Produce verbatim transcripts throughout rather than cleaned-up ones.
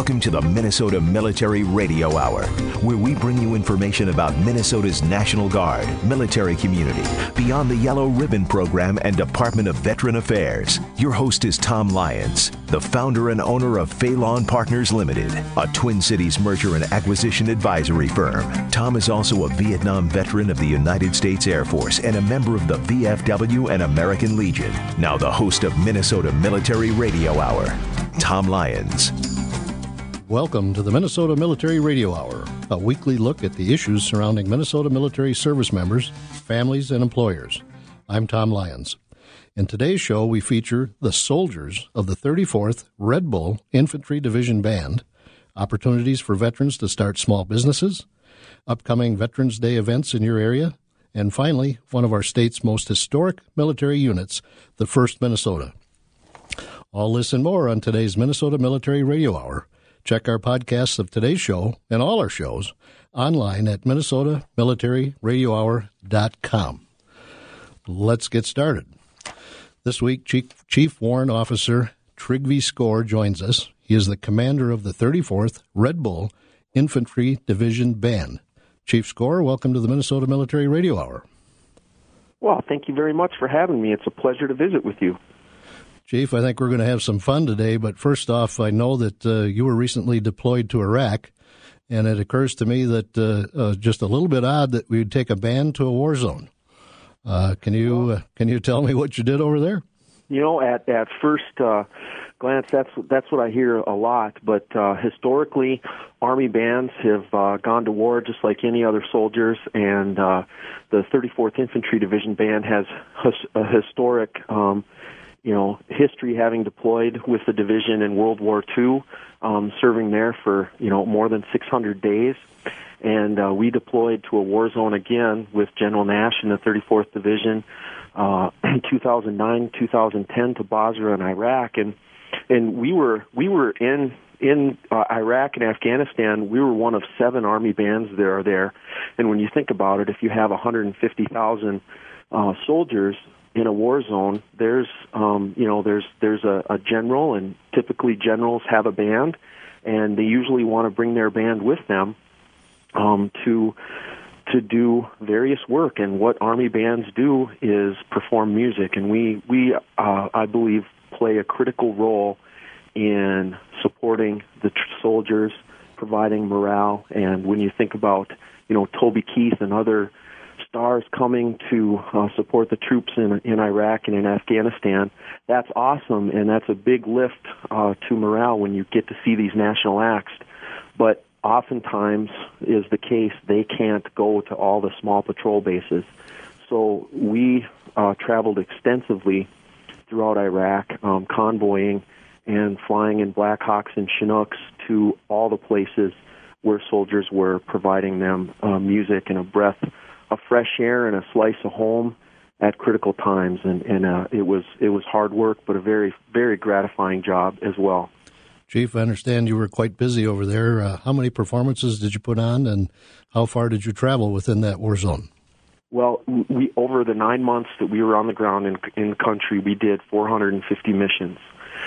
Welcome to the Minnesota Military Radio Hour, where we bring you information about Minnesota's National Guard, military community, Beyond the Yellow Ribbon program, and Department of Veteran Affairs. Your host is Tom Lyons, the founder and owner of Phelan Partners Limited, a Twin Cities merger and acquisition advisory firm. Tom is also a Vietnam veteran of the United States Air Force and a member of the V F W and American Legion. Now the host of Minnesota Military Radio Hour, Tom Lyons. Welcome to the Minnesota Military Radio Hour, a weekly look at the issues surrounding Minnesota military service members, families, and employers. I'm Tom Lyons. In today's show, we feature the soldiers of the thirty-fourth Red Bull Infantry Division Band, opportunities for veterans to start small businesses, upcoming Veterans Day events in your area, and finally, one of our state's most historic military units, the first Minnesota. All this and more on today's Minnesota Military Radio Hour. Check our podcasts of today's show and all our shows online at minnesota military radio hour dot com. Let's get started. This week, Chief, Chief Warrant Officer Trygve Skor joins us. He is the commander of the thirty-fourth Red Bull Infantry Division Band. Chief Skor, welcome to the Minnesota Military Radio Hour. Well, thank you very much for having me. It's a pleasure to visit with you. Chief, I think we're going to have some fun today, but first off, I know that uh, you were recently deployed to Iraq, and it occurs to me that uh, uh, just a little bit odd that we would take a band to a war zone. Uh, can you uh, can you tell me what you did over there? You know, at at first uh, glance, that's that's what I hear a lot. But uh, historically, Army bands have uh, gone to war just like any other soldiers, and uh, the thirty-fourth Infantry Division Band has his, a historic, um, you know, history, having deployed with the division in World War Two, um, serving there for you know more than six hundred days. And uh, we deployed to a war zone again with General Nash in the thirty-fourth Division uh, in two thousand nine, two thousand ten to Basra in Iraq, and and we were we were in in uh, Iraq and Afghanistan. We were one of seven Army bands that are there, and when you think about it, if you have one hundred fifty thousand uh, soldiers in a war zone, there's um, you know there's there's a, a general, and typically generals have a band, and they usually want to bring their band with them. Um, to to do various work, and what Army bands do is perform music, and we we uh, I believe play a critical role in supporting the tr- soldiers, providing morale. And when you think about you know Toby Keith and other stars coming to uh, support the troops in in Iraq and in Afghanistan, that's awesome, and that's a big lift uh, to morale when you get to see these national acts. But oftentimes is the case, they can't go to all the small patrol bases. So we uh, traveled extensively throughout Iraq, um, convoying and flying in Blackhawks and Chinooks to all the places where soldiers were, providing them uh, music and a breath of fresh air and a slice of home at critical times. And, and uh, it was it was hard work, but a very, very gratifying job as well. Chief, I understand you were quite busy over there. Uh, how many performances did you put on, and how far did you travel within that war zone? Well, we over the nine months that we were on the ground in in the country, we did four hundred fifty missions,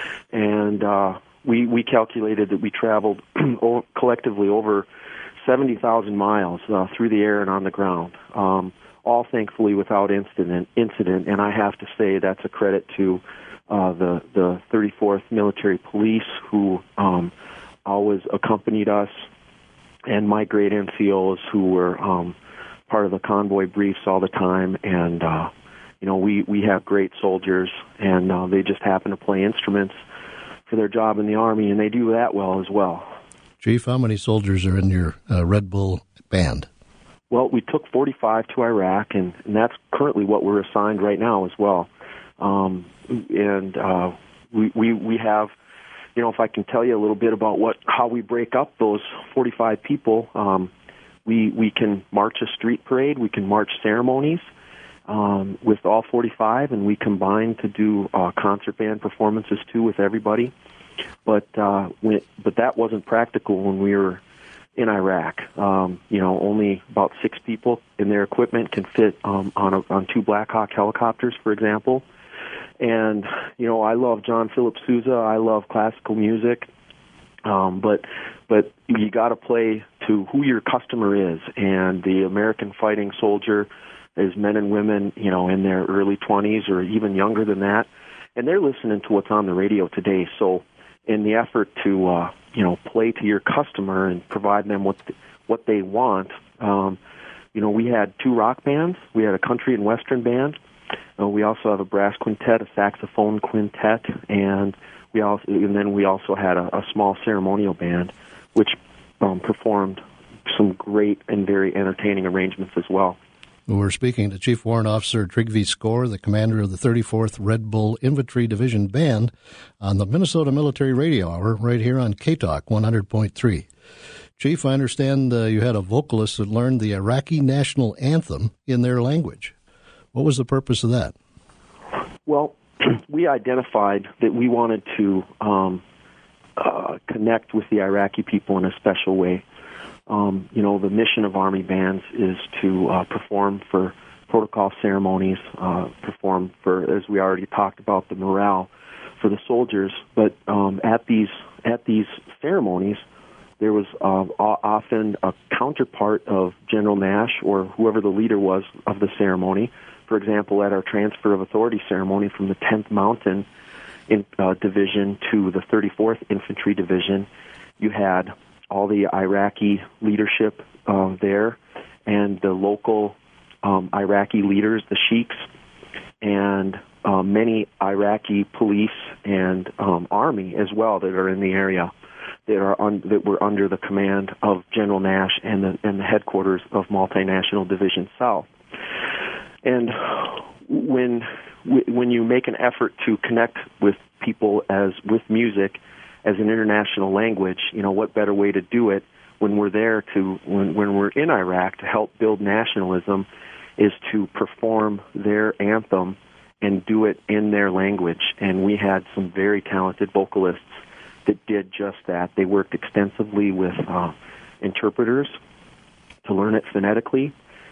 and uh, we we calculated that we traveled collectively over seventy thousand miles uh, through the air and on the ground, um, all thankfully without incident. Incident, and I have to say that's a credit to Uh, the the thirty-fourth Military Police, who um, always accompanied us, and my great N C Os, who were um, part of the convoy briefs all the time. And uh, you know, we we have great soldiers, and uh, they just happen to play instruments for their job in the Army, and they do that well as well. Chief, how many soldiers are in your uh, Red Bull band? Well, we took forty-five to Iraq, and, and that's currently what we're assigned right now as well. Um, and uh, we, we we have, you know, if I can tell you a little bit about what how we break up those forty-five people, um, we we can march a street parade, we can march ceremonies um, with all forty-five, and we combine to do uh, concert band performances too with everybody. But uh, when, but that wasn't practical when we were in Iraq. Um, you know, only about six people in their equipment can fit um, on a, on two Black Hawk helicopters, for example. And, you know, I love John Philip Sousa. I love classical music. Um, but but you got to play to who your customer is, and the American fighting soldier is men and women, you know, in their early twenties or even younger than that, and they're listening to what's on the radio today. So, in the effort to uh, you know play to your customer and provide them what the, what they want, um, you know, we had two rock bands. We had a country and western band. Uh, we also have a brass quintet, a saxophone quintet, and we also and then we also had a, a small ceremonial band, which um, performed some great and very entertaining arrangements as well. We're speaking to Chief Warrant Officer Trygve Skor, the commander of the thirty-fourth Red Bull Infantry Division Band, on the Minnesota Military Radio Hour right here on K Talk one hundred point three. Chief, I understand uh, you had a vocalist that learned the Iraqi national anthem in their language. What was the purpose of that? Well, we identified that we wanted to um, uh, connect with the Iraqi people in a special way. Um, you know, the mission of Army bands is to uh, perform for protocol ceremonies, uh, perform for, as we already talked about, the morale for the soldiers. But um, at these at these ceremonies, there was uh, often a counterpart of General Nash or whoever the leader was of the ceremony. For example, at our transfer of authority ceremony from the tenth Mountain in, uh, Division to the thirty-fourth Infantry Division, you had all the Iraqi leadership uh, there and the local um, Iraqi leaders, the sheiks, and uh, many Iraqi police and um, army as well that are in the area that are un- that were under the command of General Nash and the and the headquarters of Multinational Division South. And when when you make an effort to connect with people as with music as an international language, you know, what better way to do it when we're there to when when we're in Iraq to help build nationalism is to perform their anthem and do it in their language. And we had some very talented vocalists that did just that. They worked extensively with uh, interpreters to learn it phonetically.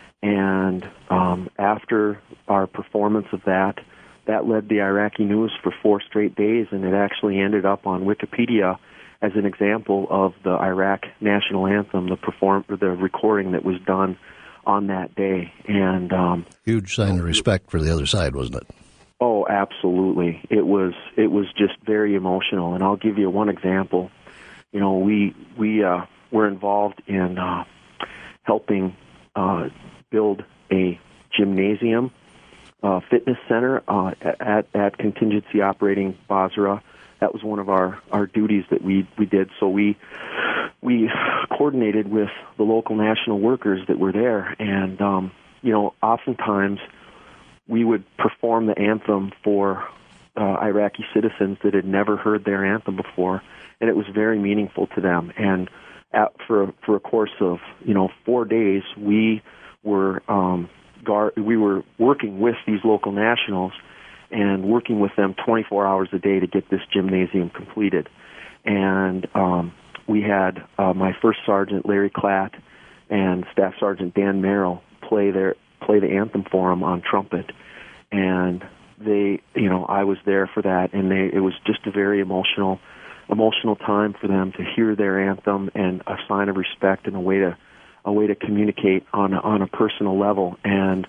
And um, after our performance of that, that led the Iraqi news for four straight days, and it actually ended up on Wikipedia as an example of the Iraq national anthem, the perform the recording that was done on that day. And um, huge sign of respect for the other side, wasn't it? Oh, absolutely. It was. It was just very emotional. And I'll give you one example. You know, we we uh, were involved in uh, helping uh, build a gymnasium. Uh, fitness center uh, at, at Contingency Operating Basra. That was one of our, our duties that we, we did. So we we coordinated with the local national workers that were there, and um, you know, oftentimes we would perform the anthem for uh, Iraqi citizens that had never heard their anthem before, and it was very meaningful to them. And at, for for a course of you know four days, we were um, we were working with these local nationals and working with them twenty-four hours a day to get this gymnasium completed. And um, we had uh, my first sergeant, Larry Klatt, and Staff Sergeant Dan Merrill play their play the anthem for them on trumpet. And they, you know, I was there for that, and they, it was just a very emotional, emotional time for them to hear their anthem and a sign of respect and a way to a way to communicate on a, on a personal level. And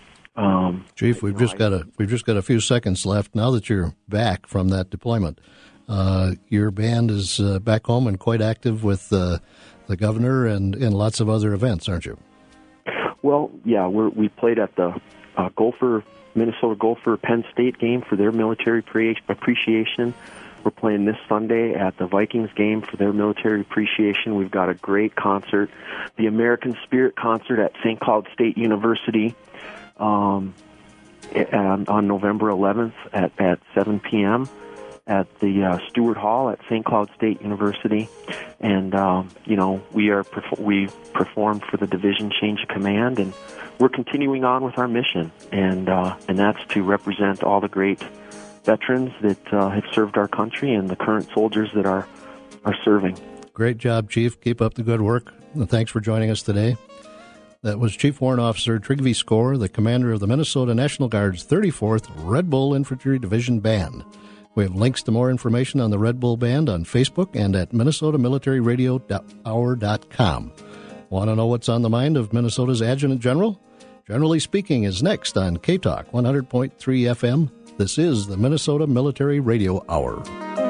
um, Chief, we've you know, just I, got a we've just got a few seconds left. Now that you're back from that deployment, uh, your band is uh, back home and quite active with uh, the governor and, and lots of other events, aren't you? Well, yeah, we're, we played at the uh, Gopher Minnesota Gopher Penn State game for their military pre- appreciation. We're playing this Sunday at the Vikings game for their military appreciation. We've got a great concert, the American Spirit concert at Saint Cloud State University um, on, on November eleventh at, at seven p.m. at the uh, Stewart Hall at Saint Cloud State University. And, um, you know, we are perf- we performed for the Division Change of Command, and we're continuing on with our mission, and uh, and that's to represent all the great veterans that uh, have served our country and the current soldiers that are are serving. Great job, Chief. Keep up the good work. And thanks for joining us today. That was Chief Warrant Officer Trygve Skor, the commander of the Minnesota National Guard's thirty-fourth Red Bull Infantry Division Band. We have links to more information on the Red Bull Band on Facebook and at minnesota military radio hour dot com. Want to know what's on the mind of Minnesota's Adjutant General? Generally Speaking is next on K-Talk one hundred point three F M. This is the Minnesota Military Radio Hour.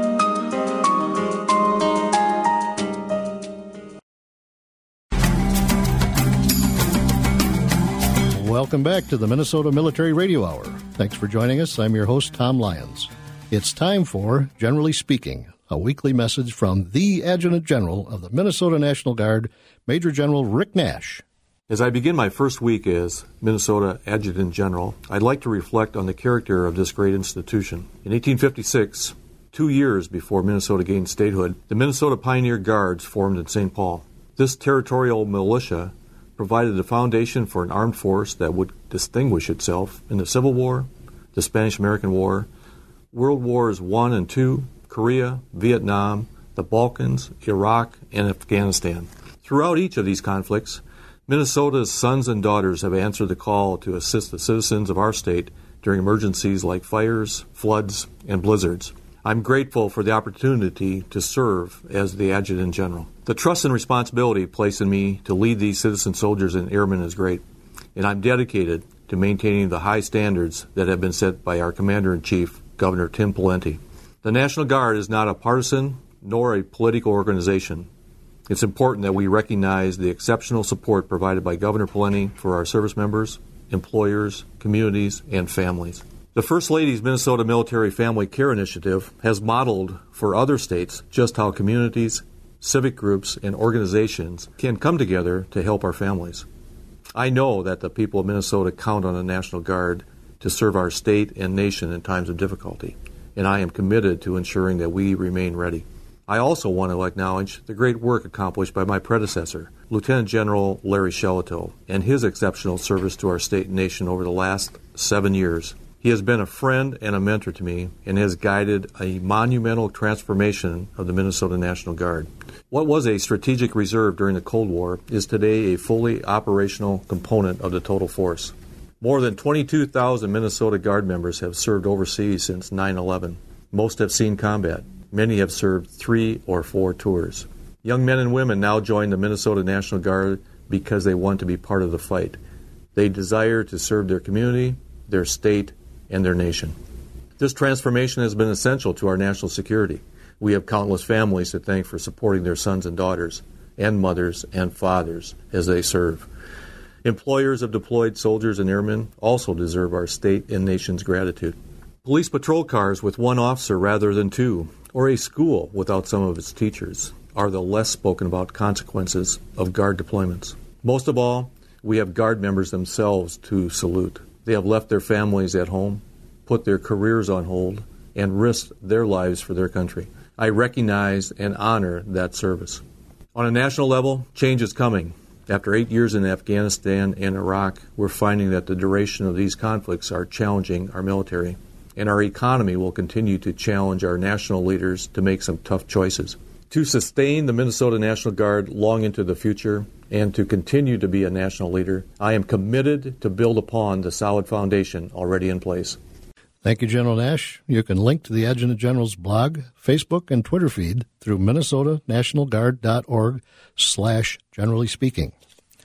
Welcome back to the Minnesota Military Radio Hour. Thanks for joining us. I'm your host, Tom Lyons. It's time for Generally Speaking, a weekly message from the Adjutant General of the Minnesota National Guard, Major General Rick Nash. As I begin my first week as Minnesota Adjutant General, I'd like to reflect on the character of this great institution. In eighteen fifty-six, two years before Minnesota gained statehood, the Minnesota Pioneer Guards formed in Saint Paul. This territorial militia provided the foundation for an armed force that would distinguish itself in the Civil War, the Spanish-American War, World Wars One and Two, Korea, Vietnam, the Balkans, Iraq, and Afghanistan. Throughout each of these conflicts, Minnesota's sons and daughters have answered the call to assist the citizens of our state during emergencies like fires, floods, and blizzards. I'm grateful for the opportunity to serve as the Adjutant General. The trust and responsibility placed in me to lead these citizen soldiers and airmen is great, and I'm dedicated to maintaining the high standards that have been set by our Commander-in-Chief, Governor Tim Pawlenty. The National Guard is not a partisan nor a political organization. It's important that we recognize the exceptional support provided by Governor Pawlenty for our service members, employers, communities, and families. The First Lady's Minnesota Military Family Care Initiative has modeled for other states just how communities, civic groups, and organizations can come together to help our families. I know that the people of Minnesota count on the National Guard to serve our state and nation in times of difficulty, and I am committed to ensuring that we remain ready. I also want to acknowledge the great work accomplished by my predecessor, Lieutenant General Larry Shellito, and his exceptional service to our state and nation over the last seven years. He has been a friend and a mentor to me and has guided a monumental transformation of the Minnesota National Guard. What was a strategic reserve during the Cold War is today a fully operational component of the total force. More than twenty-two thousand Minnesota Guard members have served overseas since nine eleven. Most have seen combat. Many have served three or four tours. Young men and women now join the Minnesota National Guard because they want to be part of the fight. They desire to serve their community, their state, and their nation. This transformation has been essential to our national security. We have countless families to thank for supporting their sons and daughters, and mothers and fathers as they serve. Employers of deployed soldiers and airmen also deserve our state and nation's gratitude. Police patrol cars with one officer rather than two, or a school without some of its teachers, are the less spoken about consequences of Guard deployments. Most of all, we have Guard members themselves to salute. They have left their families at home, put their careers on hold, and risked their lives for their country. I recognize and honor that service. On a national level, change is coming. After eight years in Afghanistan and Iraq, we're finding that the duration of these conflicts are challenging our military, and our economy will continue to challenge our national leaders to make some tough choices. To sustain the Minnesota National Guard long into the future and to continue to be a national leader, I am committed to build upon the solid foundation already in place. Thank you, General Nash. You can link to the Adjutant General's blog, Facebook, and Twitter feed through minnesota national guard dot org slash generally speaking.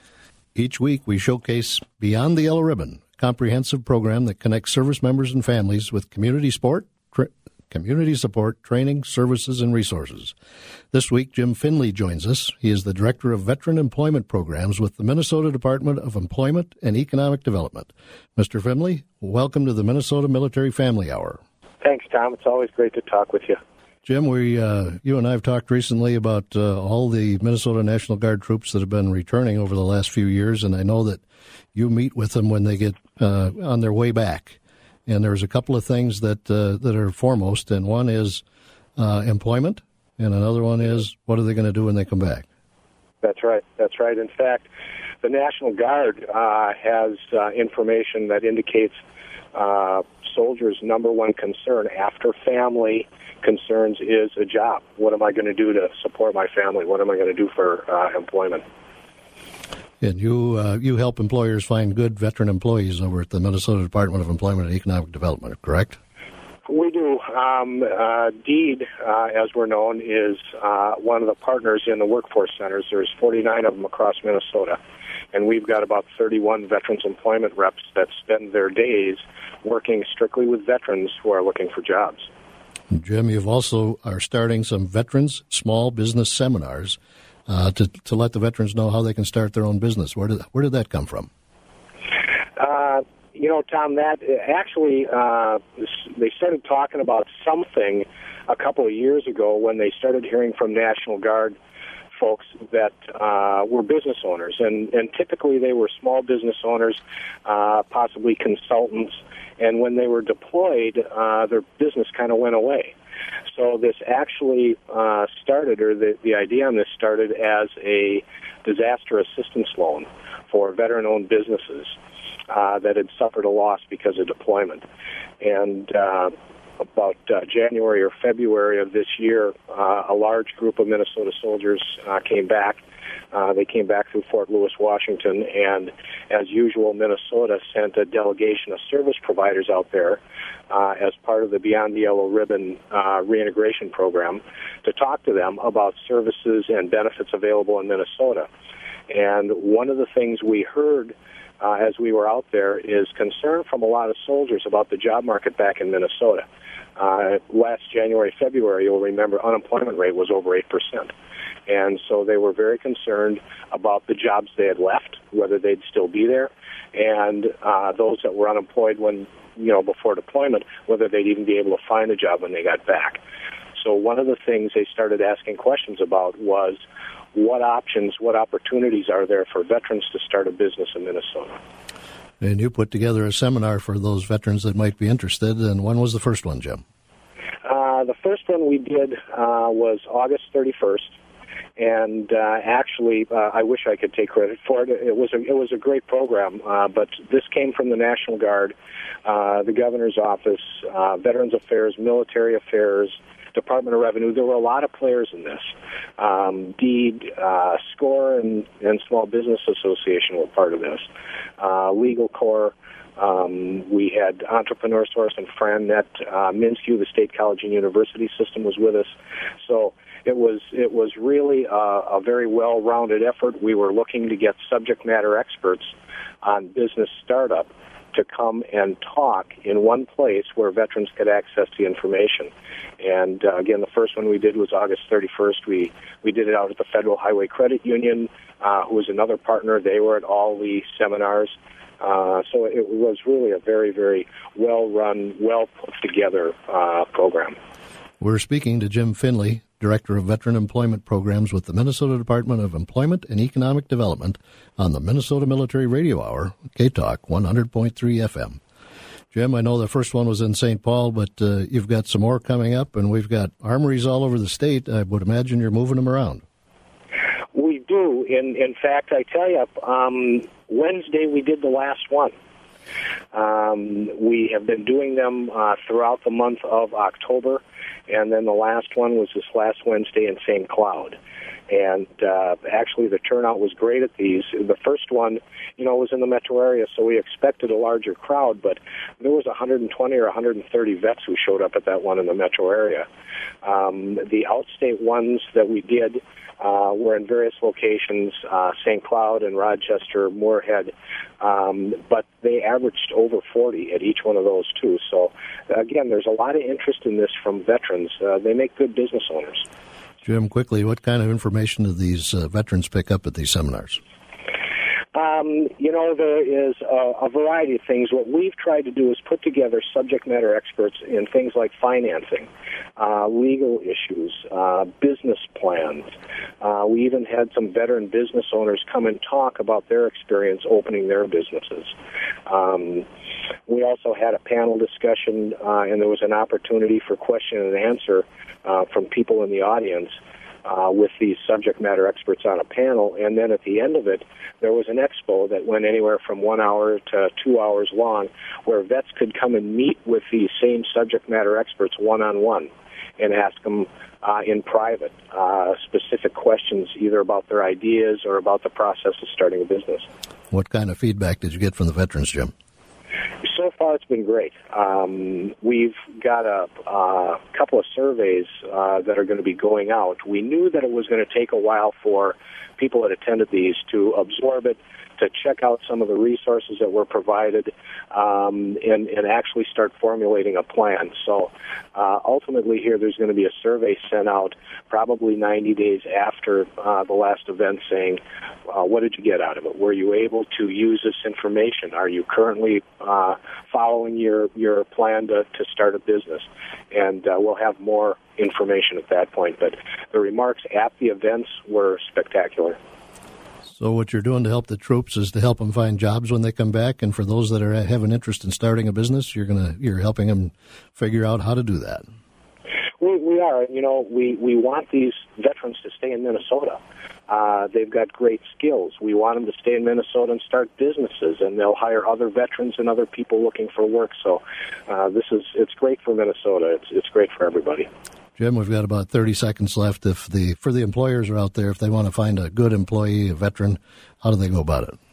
Each week we showcase Beyond the Yellow Ribbon, a comprehensive program that connects service members and families with community support, tra- community support, training, services, and resources. This week, Jim Finley joins us. He is the Director of Veteran Employment Programs with the Minnesota Department of Employment and Economic Development. Mister Finley, welcome to the Minnesota Military Family Hour. Thanks, Tom. It's always great to talk with you. Jim, we, uh, you and I have talked recently about uh, all the Minnesota National Guard troops that have been returning over the last few years, and I know that you meet with them when they get uh, on their way back. And there's a couple of things that uh, that are foremost, and one is uh, employment, and another one is what are they going to do when they come back? That's right. That's right. In fact, the National Guard uh, has uh, information that indicates uh, soldiers' number one concern after family concerns is a job. What am I going to do to support my family? What am I going to do for uh, employment? And you uh, you help employers find good veteran employees over at the Minnesota Department of Employment and Economic Development, correct? We do. Um, uh, DEED, uh, as we're known, is uh, one of the partners in the workforce centers. There's forty-nine of them across Minnesota, and we've got about thirty-one veterans employment reps that spend their days working strictly with veterans who are looking for jobs. Jim, you've also are starting some veterans small business seminars uh, to to let the veterans know how they can start their own business. Where did where did that come from? Uh, you know, Tom, that actually uh, they started talking about something a couple of years ago when they started hearing from National Guard folks that uh, were business owners, and, and typically they were small business owners, uh, possibly consultants, and when they were deployed, uh, their business kind of went away. So this actually uh, started, or the, the idea on this started as a disaster assistance loan for veteran-owned businesses uh, that had suffered a loss because of deployment. And uh, about uh, January or February of this year, uh, a large group of Minnesota soldiers uh, came back. Uh, they came back through Fort Lewis, Washington, and as usual, Minnesota sent a delegation of service providers out there uh, as part of the Beyond the Yellow Ribbon uh, reintegration program to talk to them about services and benefits available in Minnesota. And one of the things we heard uh, as we were out there is concern from a lot of soldiers about the job market back in Minnesota. Uh, last January, February, you'll remember, unemployment rate was over eight percent. And so they were very concerned about the jobs they had left, whether they'd still be there, and uh, those that were unemployed when, you know, before deployment, whether they'd even be able to find a job when they got back. So one of the things they started asking questions about was what options, what opportunities are there for veterans to start a business in Minnesota? And you put together a seminar for those veterans that might be interested, and when was the first one, Jim? Uh, the first one we did uh, was August thirty-first. And uh, actually, uh, I wish I could take credit for it. It was a, it was a great program, uh, but this came from the National Guard, uh, the Governor's Office, uh, Veterans Affairs, Military Affairs, Department of Revenue. There were a lot of players in this. Um, DEED, uh, SCORE, and, and Small Business Association were part of this. Uh, Legal Corps. Um, we had Entrepreneur Source and FranNet. Uh, MnSCU, the State College and University System, was with us. So it was it was really a, a very well-rounded effort. We were looking to get subject matter experts on business startup to come and talk in one place where veterans could access the information. And uh, again, the first one we did was August thirty-first. We we did it out at the Federal Highway Credit Union, uh, who was another partner. They were at all the seminars. Uh, so it was really a very, very well-run, well-put-together uh, program. We're speaking to Jim Finley, Director of Veteran Employment Programs with the Minnesota Department of Employment and Economic Development, on the Minnesota Military Radio Hour, K Talk one hundred point three F M. Jim, I know the first one was in Saint Paul, but uh, you've got some more coming up, and we've got armories all over the state. I would imagine you're moving them around. We do. In in fact, I tell you, um, Wednesday we did the last one. Um, we have been doing them uh, throughout the month of October, and then the last one was this last Wednesday in Saint Cloud. And uh, actually, the turnout was great at these. The first one, you know, was in the metro area, so we expected a larger crowd, but there was one hundred twenty or one hundred thirty vets who showed up at that one in the metro area. Um, the outstate ones that we did uh, were in various locations, uh, Saint Cloud and Rochester, Moorhead, um, but they averaged over forty at each one of those, too. So, again, there's a lot of interest in this from veterans. Uh, they make good business owners. Jim, quickly, what kind of information do these uh, veterans pick up at these seminars? Um, you know, there is a, a variety of things. What we've tried to do is put together subject matter experts in things like financing, uh, legal issues, uh, business plans. Uh, we even had some veteran business owners come and talk about their experience opening their businesses. Um, we also had a panel discussion, uh, and there was an opportunity for question and answer uh, from people in the audience. Uh, with these subject matter experts on a panel, and then at the end of it, there was an expo that went anywhere from one hour to two hours long, where vets could come and meet with these same subject matter experts one-on-one and ask them uh, in private uh, specific questions, either about their ideas or about the process of starting a business. What kind of feedback did you get from the veterans, Jim? So far, far, it's been great. Um, we've got a, a couple of surveys uh, that are going to be going out. We knew that it was going to take a while for people that attended these to absorb it, to check out some of the resources that were provided, um, and, and actually start formulating a plan. So uh, ultimately here there's going to be a survey sent out probably ninety days after uh, the last event saying, uh, what did you get out of it? Were you able to use this information? Are you currently uh, following your, your plan to, to start a business? And uh, we'll have more information at that point. But the remarks at the events were spectacular. So what you're doing to help the troops is to help them find jobs when they come back, and for those that are have an interest in starting a business, you're gonna you're helping them figure out how to do that. We, we are. You know, we, we want these veterans to stay in Minnesota. Uh, they've got great skills. We want them to stay in Minnesota and start businesses, and they'll hire other veterans and other people looking for work. So uh, this is it's great for Minnesota. It's it's great for everybody. Jim, we've got about thirty seconds left. If the for the employers are out there, if they want to find a good employee, a veteran, how do they go about it?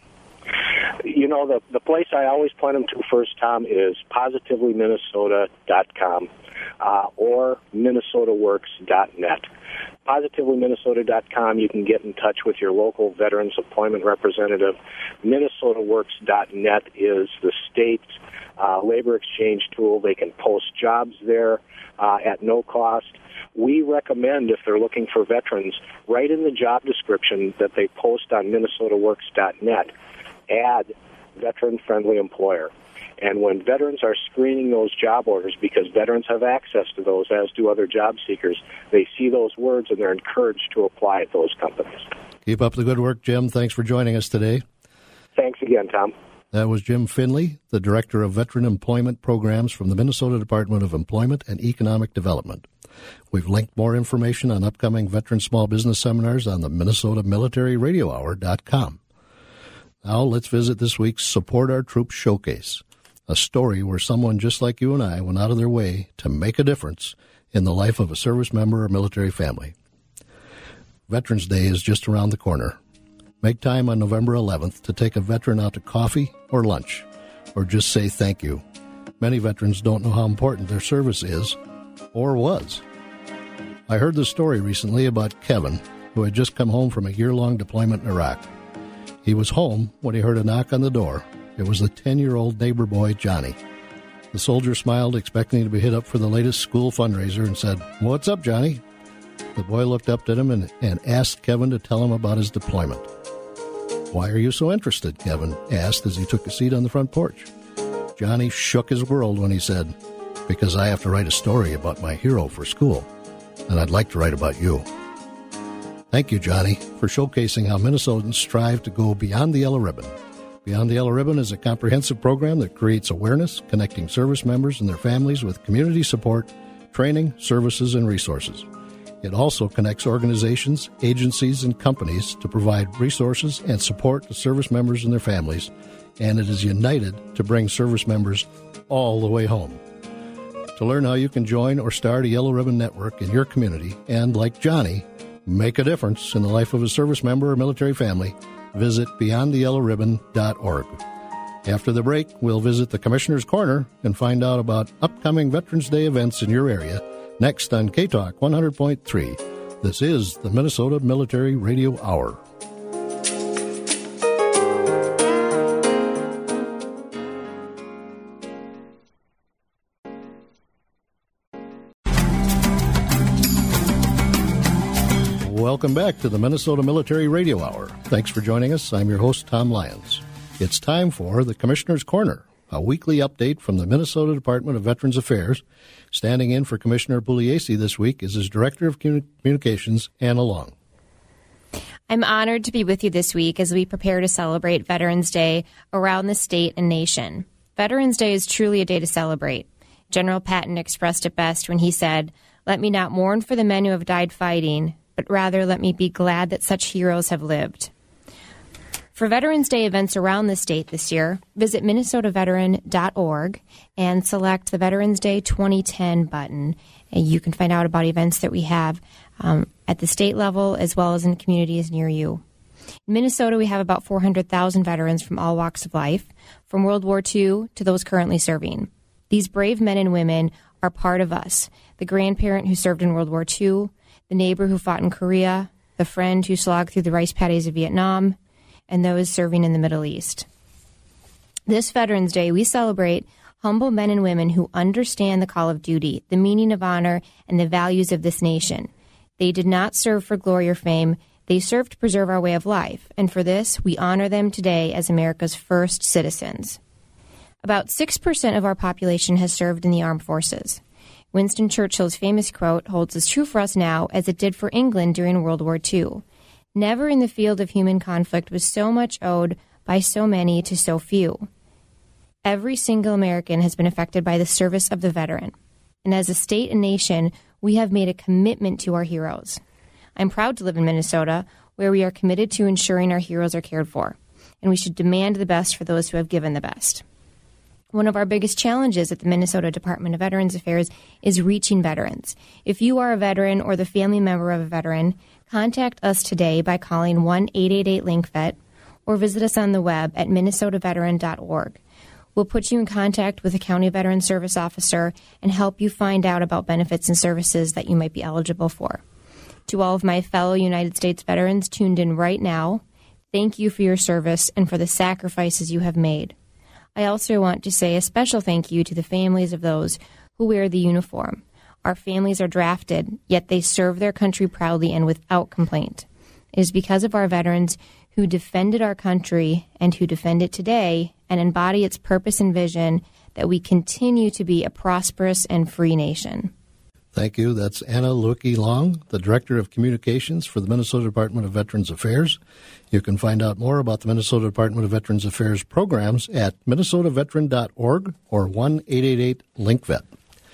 You know, the the place I always point them to first, Tom, is positively minnesota dot com uh, or minnesota works dot net. positively minnesota dot com, you can get in touch with your local Veterans Employment Representative. minnesota works dot net is the state's uh, labor exchange tool. They can post jobs there uh, at no cost. We recommend, if they're looking for veterans, right in the job description that they post on minnesota works dot net, add veteran-friendly employer. And when veterans are screening those job orders, because veterans have access to those, as do other job seekers, they see those words and they're encouraged to apply at those companies. Keep up the good work, Jim. Thanks for joining us today. Thanks again, Tom. That was Jim Finley, the Director of Veteran Employment Programs from the Minnesota Department of Employment and Economic Development. We've linked more information on upcoming veteran small business seminars on the Minnesota Military Radio Hour dot com. Now let's visit this week's Support Our Troops Showcase, a story where someone just like you and I went out of their way to make a difference in the life of a service member or military family. Veterans Day is just around the corner. Make time on November eleventh to take a veteran out to coffee or lunch, or just say thank you. Many veterans don't know how important their service is, or was. I heard the story recently about Kevin, who had just come home from a year-long deployment in Iraq. He was home when he heard a knock on the door. It was the ten-year-old neighbor boy, Johnny. The soldier smiled, expecting to be hit up for the latest school fundraiser, and said, "What's up, Johnny?" The boy looked up at him and, and asked Kevin to tell him about his deployment. "Why are you so interested?" Kevin asked as he took a seat on the front porch. Johnny shook his world when he said, "Because I have to write a story about my hero for school, and I'd like to write about you." Thank you, Johnny, for showcasing how Minnesotans strive to go beyond the yellow ribbon. Beyond the Yellow Ribbon is a comprehensive program that creates awareness, connecting service members and their families with community support, training, services, and resources. It also connects organizations, agencies, and companies to provide resources and support to service members and their families, and it is united to bring service members all the way home. To learn how you can join or start a Yellow Ribbon network in your community and, like Johnny, make a difference in the life of a service member or military family, visit beyond the yellow ribbon dot org. After the break, we'll visit the Commissioner's Corner and find out about upcoming Veterans Day events in your area, next on K Talk one hundred point three. This is the Minnesota Military Radio Hour. Welcome back to the Minnesota Military Radio Hour. Thanks for joining us. I'm your host, Tom Lyons. It's time for the Commissioner's Corner, a weekly update from the Minnesota Department of Veterans Affairs. Standing in for Commissioner Pugliese this week is his Director of Communications, Anna Long. I'm honored to be with you this week as we prepare to celebrate Veterans Day around the state and nation. Veterans Day is truly a day to celebrate. General Patton expressed it best when he said, "Let me not mourn for the men who have died fighting, but rather let me be glad that such heroes have lived." For Veterans Day events around the state this year, visit minnesota veteran dot org and select the Veterans Day twenty ten button. And you can find out about events that we have um, at the state level as well as in communities near you. In Minnesota, we have about four hundred thousand veterans from all walks of life, from World War Two to those currently serving. These brave men and women are part of us, the grandparent who served in World War Two, the neighbor who fought in Korea, the friend who slogged through the rice paddies of Vietnam, and those serving in the Middle East. This Veterans Day, we celebrate humble men and women who understand the call of duty, the meaning of honor, and the values of this nation. They did not serve for glory or fame. They served to preserve our way of life, and for this, we honor them today as America's first citizens. About six percent of our population has served in the armed forces. Winston Churchill's famous quote holds as true for us now as it did for England during World War Two. Never in the field of human conflict was so much owed by so many to so few. Every single American has been affected by the service of the veteran. And as a state and nation, we have made a commitment to our heroes. I'm proud to live in Minnesota, where we are committed to ensuring our heroes are cared for, and we should demand the best for those who have given the best. One of our biggest challenges at the Minnesota Department of Veterans Affairs is reaching veterans. If you are a veteran or the family member of a veteran, contact us today by calling one eight eight eight link vet or visit us on the web at minnesota veteran dot org. We'll put you in contact with a county veteran service officer and help you find out about benefits and services that you might be eligible for. To all of my fellow United States veterans tuned in right now, thank you for your service and for the sacrifices you have made. I also want to say a special thank you to the families of those who wear the uniform. Our families are drafted, yet they serve their country proudly and without complaint. It is because of our veterans who defended our country and who defend it today and embody its purpose and vision that we continue to be a prosperous and free nation. Thank you. That's Anna Lukey Long, the Director of Communications for the Minnesota Department of Veterans Affairs. You can find out more about the Minnesota Department of Veterans Affairs programs at minnesota veteran dot org or one eight eight eight link vet.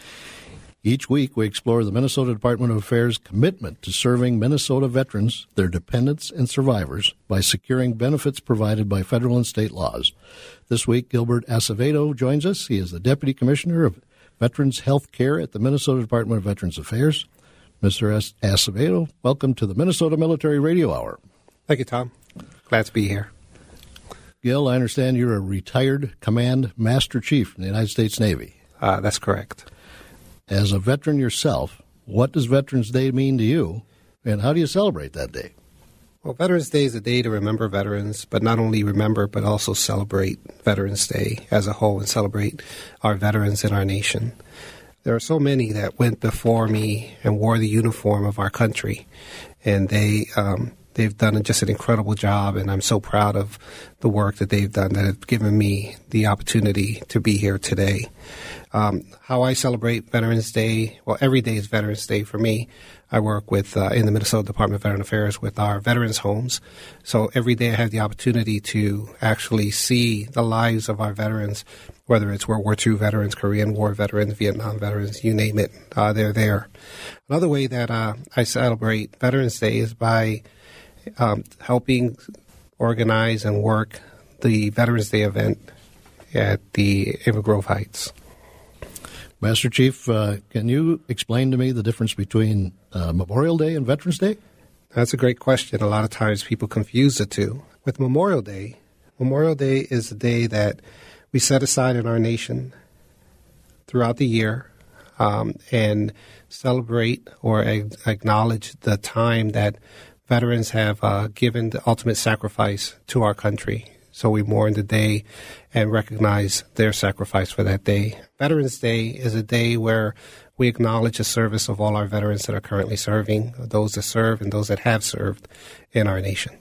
Each week, we explore the Minnesota Department of Affairs' commitment to serving Minnesota veterans, their dependents, and survivors by securing benefits provided by federal and state laws. This week, Gilbert Acevedo joins us. He is the Deputy Commissioner of Veterans Health Care at the Minnesota Department of Veterans Affairs. Mister Acevedo, welcome to the Minnesota Military Radio Hour. Thank you, Tom. Glad to be here. Gil, I understand you're a retired Command Master Chief in the United States Navy. Uh, that's correct. As a veteran yourself, what does Veterans Day mean to you, and how do you celebrate that day? Well, Veterans Day is a day to remember veterans, but not only remember, but also celebrate Veterans Day as a whole and celebrate our veterans in our nation. There are so many that went before me and wore the uniform of our country, and they um, they've done just an incredible job, and I'm so proud of the work that they've done that have given me the opportunity to be here today. Um, how I celebrate Veterans Day, well, every day is Veterans Day for me. I work with uh, in the Minnesota Department of Veteran Affairs with our veterans' homes. So every day I have the opportunity to actually see the lives of our veterans, whether it's World War Two veterans, Korean War veterans, Vietnam veterans, you name it, uh, they're there. Another way that uh, I celebrate Veterans Day is by um, helping organize and work the Veterans Day event at the Inver Grove Heights. Master Chief, uh, can you explain to me the difference between uh, Memorial Day and Veterans Day? That's a great question. A lot of times people confuse the two. With Memorial Day, Memorial Day is a day that we set aside in our nation throughout the year um, and celebrate or ag- acknowledge the time that veterans have uh, given the ultimate sacrifice to our country. So we mourn the day and recognize their sacrifice for that day. Veterans Day is a day where we acknowledge the service of all our veterans that are currently serving, those that serve and those that have served in our nation.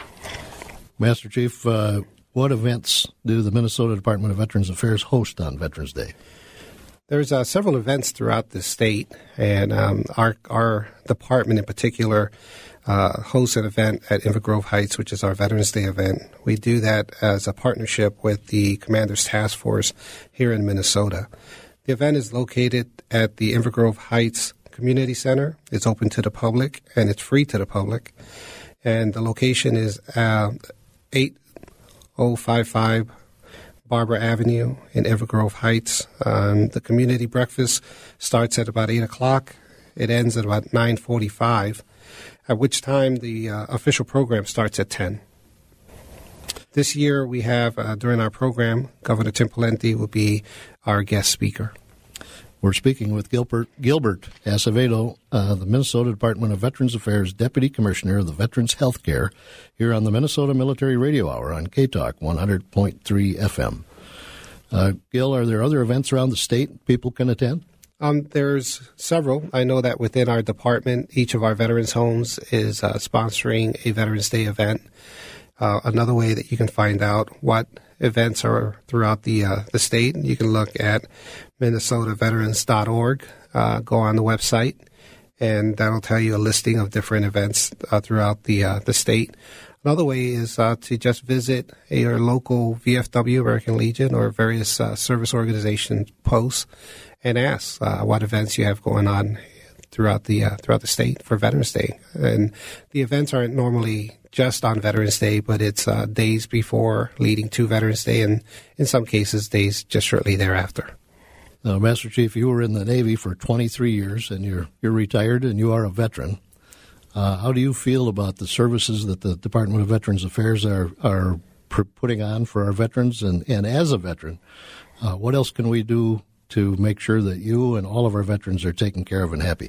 Master Chief, uh, what events do the Minnesota Department of Veterans Affairs host on Veterans Day? There's uh, several events throughout the state, and um, our our department in particular uh, hosts an event at Inver Grove Heights, which is our Veterans Day event. We do that as a partnership with the Commander's Task Force here in Minnesota. The event is located at the Inver Grove Heights Community Center. It's open to the public, and it's free to the public. And the location is uh, eight oh five five Barbara Avenue in Inver Grove Heights. Um, the community breakfast starts at about eight o'clock. It ends at about nine forty-five, at which time the uh, official program starts at ten. this year we have, uh, during our program, Governor Tim Pawlenty will be our guest speaker. We're speaking with Gilbert Gilbert Acevedo, uh, the Minnesota Department of Veterans Affairs Deputy Commissioner of the Veterans Health Care, here on the Minnesota Military Radio Hour on K Talk one hundred point three F M. Uh, Gil, are there other events around the state people can attend? Um, there's several. I know that within our department, each of our veterans' homes is uh, sponsoring a Veterans Day event. Uh, another way that you can find out what events are throughout the uh, the state, you can look at minnesota veterans dot org. Uh, go on the website, and that'll tell you a listing of different events uh, throughout the uh, the state. Another way is uh, to just visit a, your local V F W, American Legion, or various uh, service organization posts and ask uh, what events you have going on throughout the uh, throughout the state for Veterans Day. And the events aren't normally just on Veterans Day, but it's uh, days before leading to Veterans Day, and in some cases, days just shortly thereafter. Now, Master Chief, you were in the Navy for twenty-three years, and you're you're retired, and you are a veteran. Uh, how do you feel about the services that the Department of Veterans Affairs are are putting on for our veterans? And, and as a veteran, uh, what else can we do to make sure that you and all of our veterans are taken care of and happy?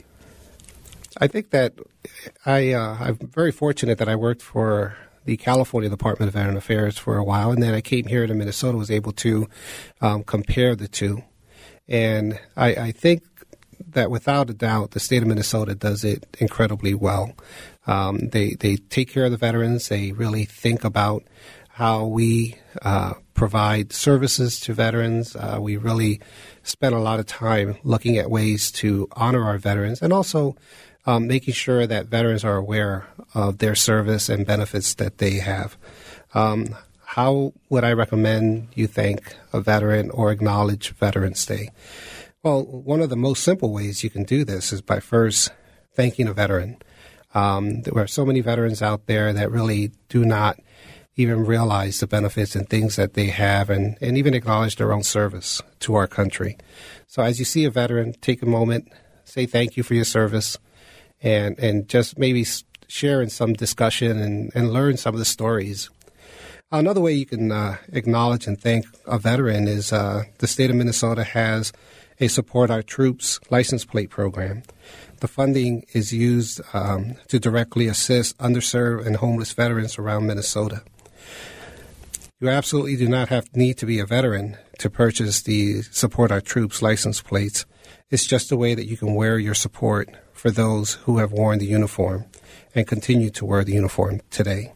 I think that I, uh, I'm very fortunate that I worked for the California Department of Veteran Affairs for a while, and then I came here to Minnesota, was able to um, compare the two. And I, I think that without a doubt, the state of Minnesota does it incredibly well. Um, they, they take care of the veterans. They really think about how we uh, provide services to veterans. Uh, we really spend a lot of time looking at ways to honor our veterans, and also Um, making sure that veterans are aware of their service and benefits that they have. Um, how would I recommend you thank a veteran or acknowledge Veterans Day? Well, one of the most simple ways you can do this is by first thanking a veteran. Um, there are so many veterans out there that really do not even realize the benefits and things that they have, and, and even acknowledge their own service to our country. So as you see a veteran, take a moment, say thank you for your service, and and just maybe share in some discussion and, and learn some of the stories. Another way you can uh, acknowledge and thank a veteran is uh, the state of Minnesota has a Support Our Troops license plate program. The funding is used um, to directly assist underserved and homeless veterans around Minnesota. You absolutely do not have need to be a veteran to purchase the Support Our Troops license plates. It's just a way that you can wear your support for those who have worn the uniform and continue to wear the uniform today.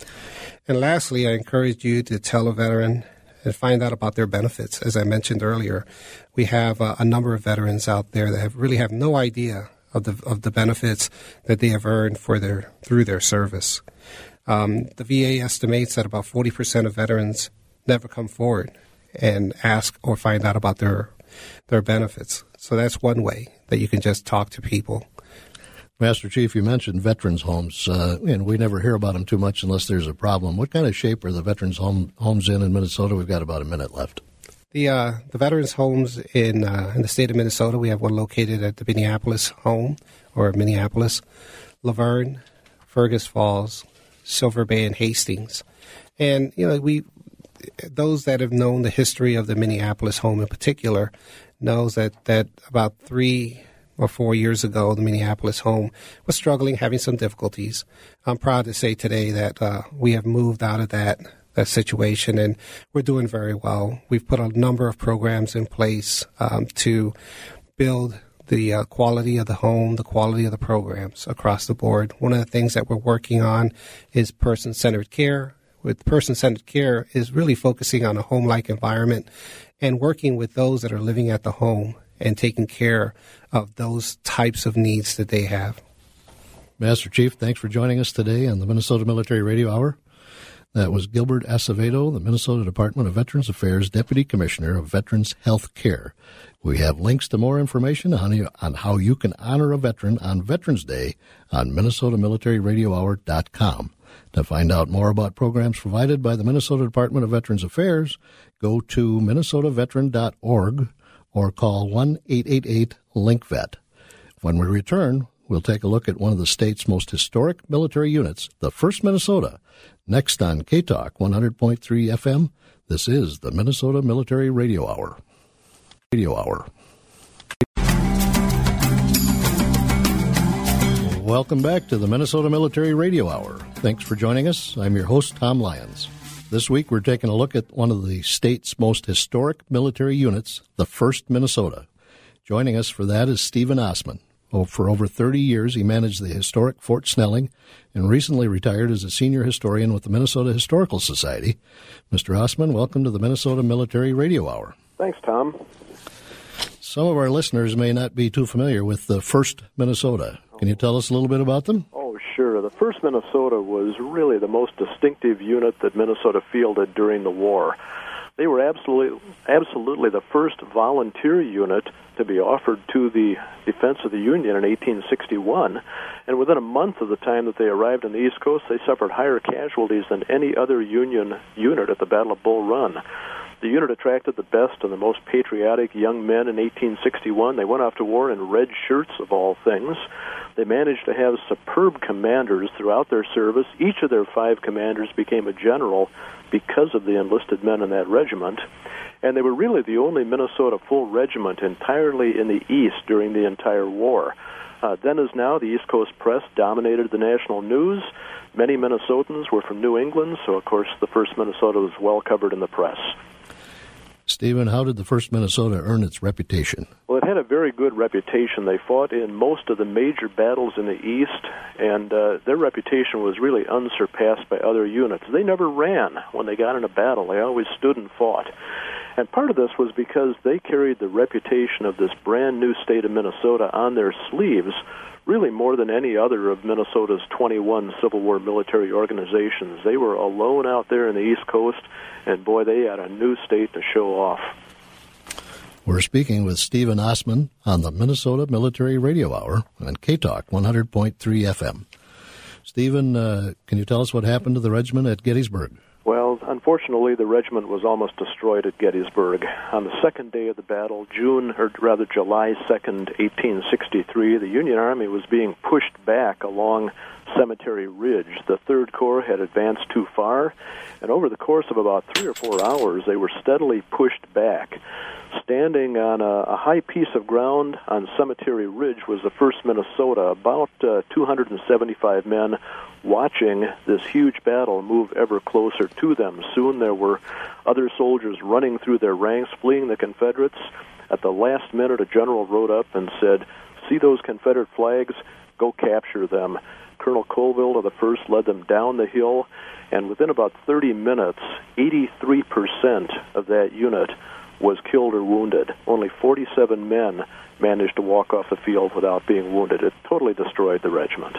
And lastly, I encourage you to tell a veteran and find out about their benefits. As I mentioned earlier, we have uh, a number of veterans out there that have really have no idea of the of the benefits that they have earned for their through their service. Um, the V A estimates that about forty percent of veterans never come forward and ask or find out about their their benefits. So that's one way that you can just talk to people. Master Chief, you mentioned veterans' homes, uh, and we never hear about them too much unless there's a problem. What kind of shape are the veterans' home, homes in in Minnesota? We've got about a minute left. The uh, the veterans' homes in uh, in the state of Minnesota, we have one located at the Minneapolis home, or Minneapolis, Laverne, Fergus Falls, Silver Bay, and Hastings. And, you know, we those that have known the history of the Minneapolis home in particular knows that, that about three or four years ago, the Minneapolis home was struggling, having some difficulties. I'm proud to say today that uh, we have moved out of that, that situation, and we're doing very well. We've put a number of programs in place um, to build the uh, quality of the home, the quality of the programs across the board. One of the things that we're working on is person-centered care. With person-centered care is really focusing on a home-like environment and working with those that are living at the home and taking care of those types of needs that they have. Master Chief, thanks for joining us today on the Minnesota Military Radio Hour. That was Gilbert Acevedo, the Minnesota Department of Veterans Affairs Deputy Commissioner of Veterans Health Care. We have links to more information on, on how you can honor a veteran on Veterans Day on minnesota military radio hour dot com. To find out more about programs provided by the Minnesota Department of Veterans Affairs, go to minnesota veteran dot org or call one eight eight eight link vet. When we return, we'll take a look at one of the state's most historic military units, the first Minnesota Next on K-Talk one hundred point three F M, this is the Minnesota Military Radio Hour. Radio Hour. Welcome back to the Minnesota Military Radio Hour. Thanks for joining us. I'm your host, Tom Lyons. This week we're taking a look at one of the state's most historic military units, the first Minnesota. Joining us for that is Stephen Osman. Oh, for over thirty years, he managed the historic Fort Snelling and recently retired as a senior historian with the Minnesota Historical Society. Mister Osman, welcome to the Minnesota Military Radio Hour. Thanks, Tom. Some of our listeners may not be too familiar with the first Minnesota. Can you tell us a little bit about them? Oh, sure. The first Minnesota was really the most distinctive unit that Minnesota fielded during the war. They were absolutely, absolutely the first volunteer unit to be offered to the defense of the Union in eighteen sixty-one, and within a month of the time that they arrived on the East Coast, they suffered higher casualties than any other Union unit at the Battle of Bull Run. The unit attracted the best and the most patriotic young men in eighteen sixty-one. They went off to war in red shirts, of all things. They managed to have superb commanders throughout their service. Each of their five commanders became a general because of the enlisted men in that regiment. And they were really the only Minnesota full regiment entirely in the East during the entire war. Uh, then as now, the East Coast press dominated the national news. Many Minnesotans were from New England, so of course the first Minnesota was well covered in the press. Stephen, how did the first Minnesota earn its reputation? Well, it had a very good reputation. They fought in most of the major battles in the East, and uh, their reputation was really unsurpassed by other units. They never ran when they got in a battle. They always stood and fought. And part of this was because they carried the reputation of this brand new state of Minnesota on their sleeves, really more than any other of Minnesota's twenty-one Civil War military organizations. They were alone out there in the East Coast, and boy, they had a new state to show off. We're speaking with Stephen Osman on the Minnesota Military Radio Hour on K-Talk one hundred point three F M. Stephen, uh, can you tell us what happened to the regiment at Gettysburg? Well, unfortunately, the regiment was almost destroyed at Gettysburg. On the second day of the battle, June, or rather July second, eighteen sixty-three, the Union Army was being pushed back along Cemetery Ridge. The Third Corps had advanced too far, and over the course of about three or four hours, they were steadily pushed back. Standing on a, a high piece of ground on Cemetery Ridge was the first Minnesota, about uh, two hundred seventy-five men watching this huge battle move ever closer to them. Soon there were other soldiers running through their ranks, fleeing the Confederates. At the last minute, a general rode up and said, "See those Confederate flags? Go capture them." Colonel Colville of the first led them down the hill, and within about thirty minutes, eighty-three percent of that unit was killed or wounded. Only forty-seven men managed to walk off the field without being wounded. It totally destroyed the regiment.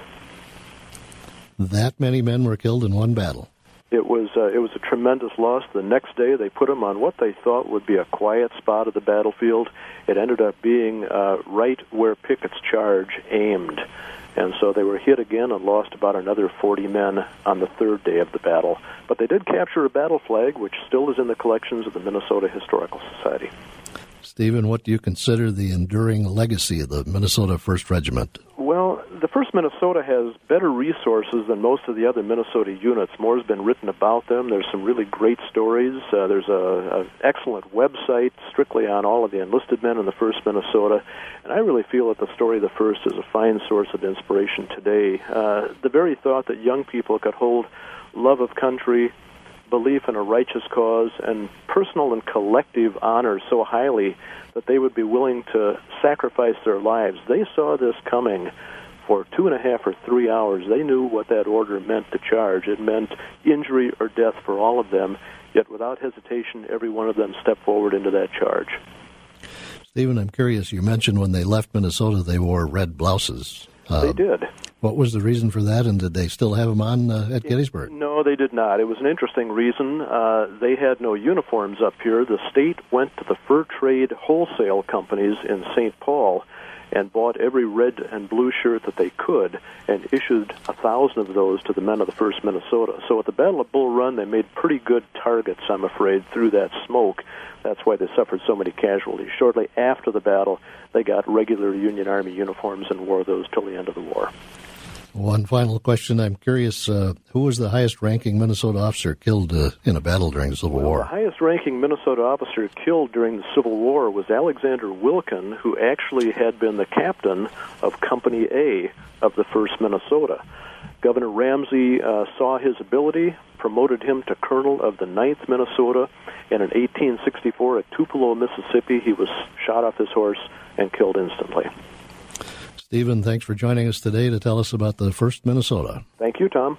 That many men were killed in one battle. It was uh, it was a tremendous loss. The next day, they put them on what they thought would be a quiet spot of the battlefield. It ended up being uh, right where Pickett's charge aimed. And so they were hit again and lost about another forty men on the third day of the battle. But they did capture a battle flag, which still is in the collections of the Minnesota Historical Society. Stephen, what do you consider the enduring legacy of the Minnesota First Regiment? Well, the First Minnesota has better resources than most of the other Minnesota units. More has been written about them. There's some really great stories. Uh, there's an excellent website strictly on all of the enlisted men in the First Minnesota. And I really feel that the story of the First is a fine source of inspiration today. Uh, the very thought that young people could hold love of country, belief in a righteous cause, and personal and collective honor so highly that they would be willing to sacrifice their lives. They saw this coming for two and a half or three hours. They knew what that order meant to charge. It meant injury or death for all of them, yet without hesitation, every one of them stepped forward into that charge. Stephen, I'm curious, you mentioned when they left Minnesota they wore red blouses. Uh, they did. What was the reason for that, and did they still have them on uh, at Gettysburg? No, they did not. It was an interesting reason. Uh, they had no uniforms up here. The state went to the fur trade wholesale companies in Saint Paul and bought every red and blue shirt that they could and issued a thousand of those to the men of the First Minnesota. So at the Battle of Bull Run, they made pretty good targets, I'm afraid, through that smoke. That's why they suffered so many casualties. Shortly after the battle, they got regular Union Army uniforms and wore those till the end of the war. One final question. I'm curious, uh, who was the highest-ranking Minnesota officer killed uh, in a battle during the Civil well, War? The highest-ranking Minnesota officer killed during the Civil War was Alexander Wilkin, who actually had been the captain of Company A of the first Minnesota. Governor Ramsey uh, saw his ability, promoted him to colonel of the ninth Minnesota, and in eighteen sixty-four at Tupelo, Mississippi, he was shot off his horse and killed instantly. Stephen, thanks for joining us today to tell us about the first Minnesota. Thank you, Tom.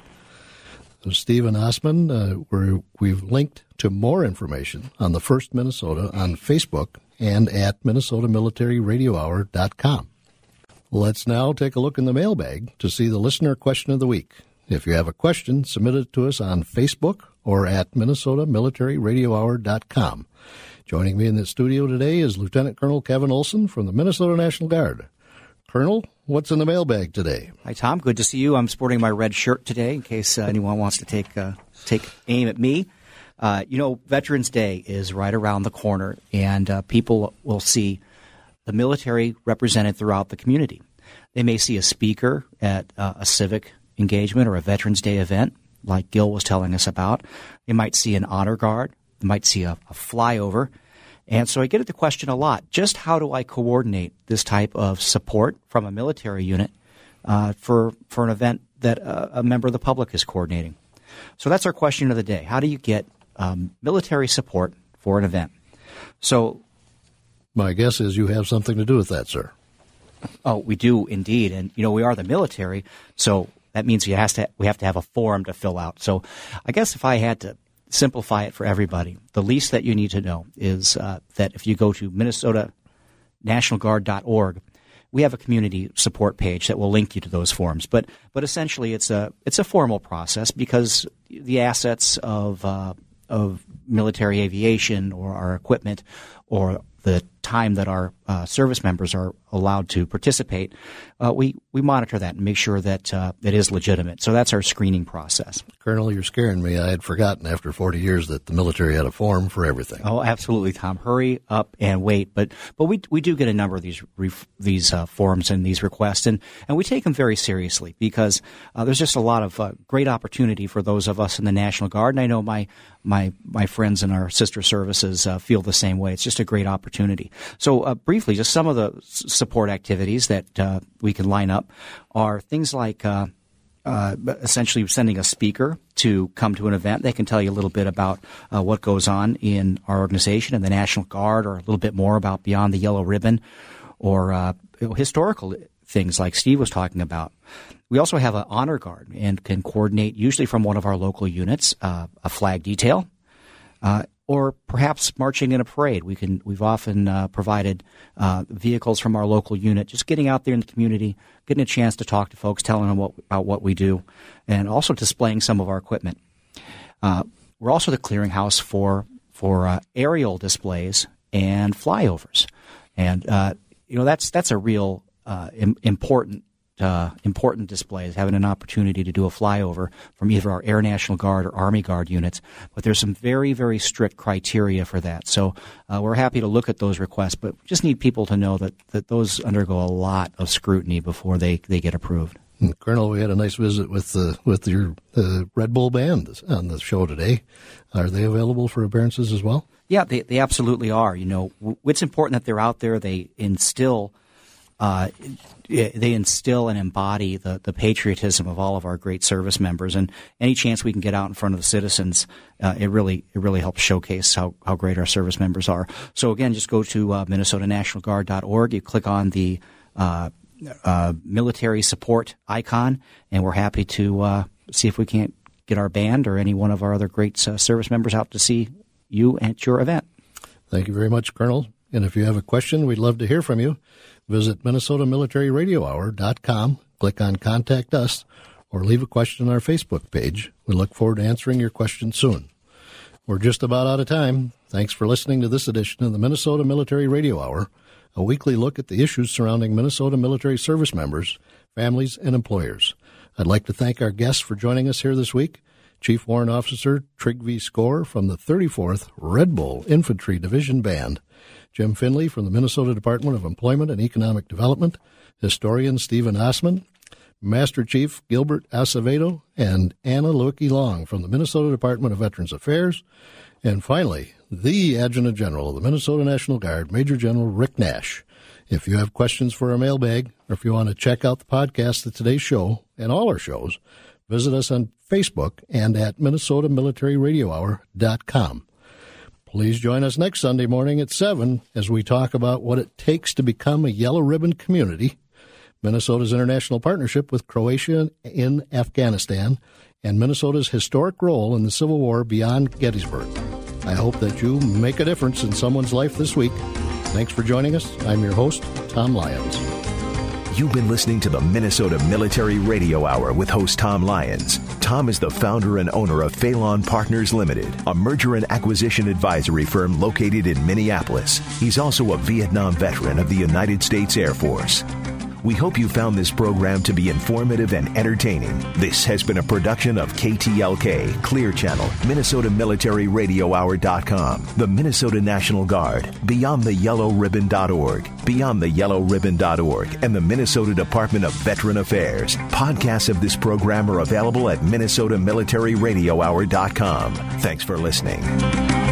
Stephen Osman, uh, we're, we've linked to more information on the first Minnesota on Facebook and at Minnesota Military Radio Hour dot com. Let's now take a look in the mailbag to see the listener question of the week. If you have a question, submit it to us on Facebook or at Minnesota Military Radio Hour dot com. Joining me in the studio today is Lieutenant Colonel Kevin Olson from the Minnesota National Guard. Colonel, what's in the mailbag today? Hi, Tom. Good to see you. I'm sporting my red shirt today in case uh, anyone wants to take uh, take aim at me. Uh, you know, Veterans Day is right around the corner, and uh, people will see the military represented throughout the community. They may see a speaker at uh, a civic engagement or a Veterans Day event, like Gil was telling us about. They might see an honor guard. They might see a, a flyover. And so I get at the question a lot, just how do I coordinate this type of support from a military unit uh, for, for an event that uh, a member of the public is coordinating? So that's our question of the day. How do you get um, military support for an event? So my guess is you have something to do with that, sir. Oh, we do indeed. And, you know, we are the military, so that means we, has to, we have to have a form to fill out. So I guess if I had to simplify it for everybody, the least that you need to know is uh, that if you go to Minnesota National Guard dot org, we have a community support page that will link you to those forms. But but essentially, it's a it's a formal process because the assets of uh, of military aviation or our equipment or the time that our uh, service members are allowed to participate, uh, we, we monitor that and make sure that uh, it is legitimate. So that's our screening process. Colonel, you're scaring me. I had forgotten after forty years that the military had a form for everything. Oh, absolutely, Tom. Hurry up and wait. But but we we do get a number of these ref, these uh, forms and these requests, and, and we take them very seriously because uh, there's just a lot of uh, great opportunity for those of us in the National Guard. And I know my my my friends in our sister services uh, feel the same way. It's just a great opportunity. So uh, briefly, just some of the s- support activities that uh, we can line up are things like uh, uh, essentially sending a speaker to come to an event. They can tell you a little bit about uh, what goes on in our organization and the National Guard, or a little bit more about Beyond the Yellow Ribbon, or uh, historical things like Steve was talking about. We also have an honor guard and can coordinate, usually from one of our local units, uh, a flag detail, uh, or perhaps marching in a parade. We can, we've often uh, provided uh, vehicles from our local unit, just getting out there in the community, getting a chance to talk to folks, telling them what, about what we do, and also displaying some of our equipment. Uh, we're also the clearinghouse for for uh, aerial displays and flyovers, and uh, you know that's that's a real uh, im- important. Uh, important displays, having an opportunity to do a flyover from either our Air National Guard or Army Guard units. But there's some very, very strict criteria for that. So uh, we're happy to look at those requests, but we just need people to know that, that those undergo a lot of scrutiny before they, they get approved. And Colonel, we had a nice visit with uh, with your uh, Red Bull band on the show today. Are they available for appearances as well? Yeah, they, they absolutely are. You know, w- it's important that they're out there. They instill Uh, they instill and embody the, the patriotism of all of our great service members, and any chance we can get out in front of the citizens, uh, it really it really helps showcase how, how great our service members are. So again, just go to uh, Minnesota National Guard dot org. You click on the uh, uh, military support icon, and we're happy to uh, see if we can't get our band or any one of our other great uh, service members out to see you at your event. Thank you very much, Colonel. And if you have a question, we'd love to hear from you. Visit Minnesota Military Radio Hour dot com, click on Contact Us, or leave a question on our Facebook page. We look forward to answering your question soon. We're just about out of time. Thanks for listening to this edition of the Minnesota Military Radio Hour, a weekly look at the issues surrounding Minnesota military service members, families, and employers. I'd like to thank our guests for joining us here this week. Chief Warrant Officer Trygve Skor from the thirty-fourth Red Bull Infantry Division Band, Jim Finley from the Minnesota Department of Employment and Economic Development, historian Stephen Osman, Master Chief Gilbert Acevedo, and Anna Lewicki Long from the Minnesota Department of Veterans Affairs. And finally, the Adjutant General of the Minnesota National Guard, Major General Rick Nash. If you have questions for our mailbag, or if you want to check out the podcast of today's show and all our shows, visit us on Facebook and at Minnesota Military Radio Hour dot com. Please join us next Sunday morning at seven as we talk about what it takes to become a Yellow Ribbon community, Minnesota's international partnership with Croatia in Afghanistan, and Minnesota's historic role in the Civil War beyond Gettysburg. I hope that you make a difference in someone's life this week. Thanks for joining us. I'm your host, Tom Lyons. You've been listening to the Minnesota Military Radio Hour with host Tom Lyons. Tom is the founder and owner of Phelan Partners Limited, a merger and acquisition advisory firm located in Minneapolis. He's also a Vietnam veteran of the United States Air Force. We hope you found this program to be informative and entertaining. This has been a production of K T L K, Clear Channel, Minnesota Military Radio Hour dot com, the Minnesota National Guard, Beyond the Yellow Ribbon dot org, Beyond the Yellow Ribbon dot org, and the Minnesota Department of Veteran Affairs. Podcasts of this program are available at Minnesota Military Radio Hour dot com. Thanks for listening.